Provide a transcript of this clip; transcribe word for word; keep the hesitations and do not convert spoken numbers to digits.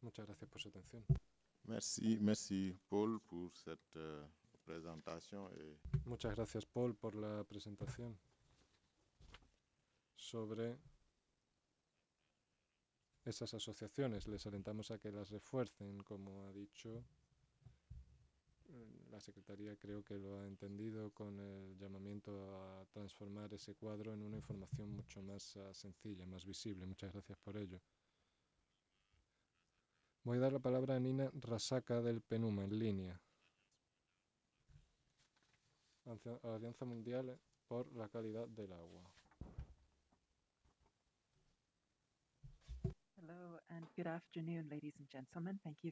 Muchas gracias por su atención. Merci, merci Paul pour cette euh, présentation. Et Muchas gracias, Paul, por la presentación sobre esas asociaciones. Les alentamos a que las refuercen, como ha dicho la Secretaría, creo que lo ha entendido con el llamamiento a transformar ese cuadro en una información mucho más uh, sencilla, más visible. Muchas gracias por ello. Voy a dar la palabra a Nina Rasaka del PENUMA en línea. Alianza Mundial por la Calidad del Agua. Hello and good afternoon, ladies and gentlemen. Thank you